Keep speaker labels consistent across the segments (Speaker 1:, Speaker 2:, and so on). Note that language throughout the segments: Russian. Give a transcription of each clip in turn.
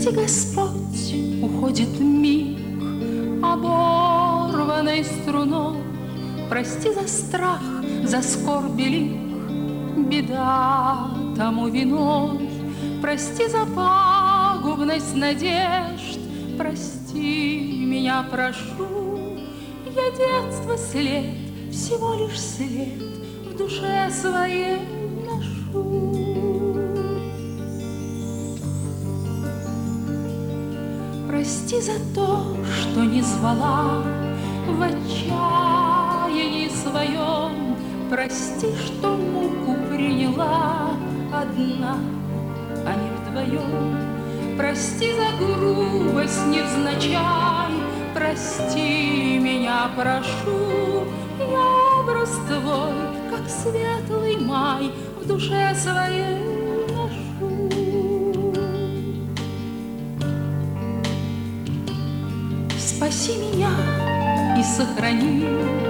Speaker 1: Прости, Господь, уходит миг оборванной струной. Прости за страх, за скорбь и лик, беда тому виной. Прости за пагубность надежд, прости меня, прошу. Я детство след, всего лишь след в душе своей ношу. Прости за то, что не звала в отчаянии своем. Прости, что муку приняла одна, а не вдвоем. Прости за грубость невзначай, прости меня, прошу. Я образ твой, как светлый май, в душе своей ношу. Спаси меня и сохрани,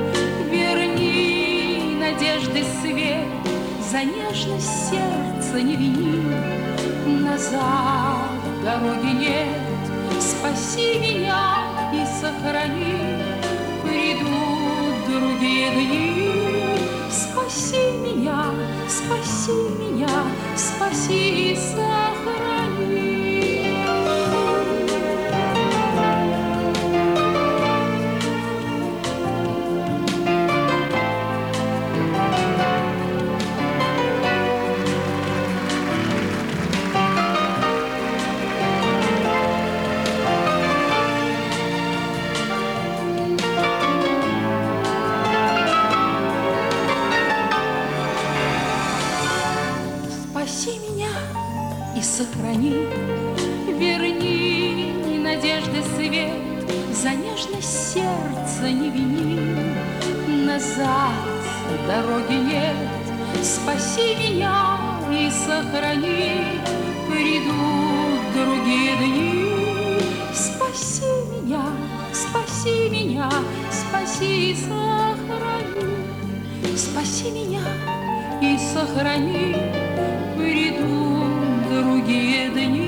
Speaker 1: верни надежды свет, за нежность сердца не вини, назад дороги нет. Спаси меня и сохрани, придут другие дни. Спаси меня, спаси меня, спаси и сохрани. Спаси меня и сохрани, верни надежды свет, за нежность сердца не вини, назад дороги нет. Спаси меня и сохрани, придут другие дни. Спаси меня, спаси меня, спаси и сохрани. Спаси меня и сохрани, придут другие дни.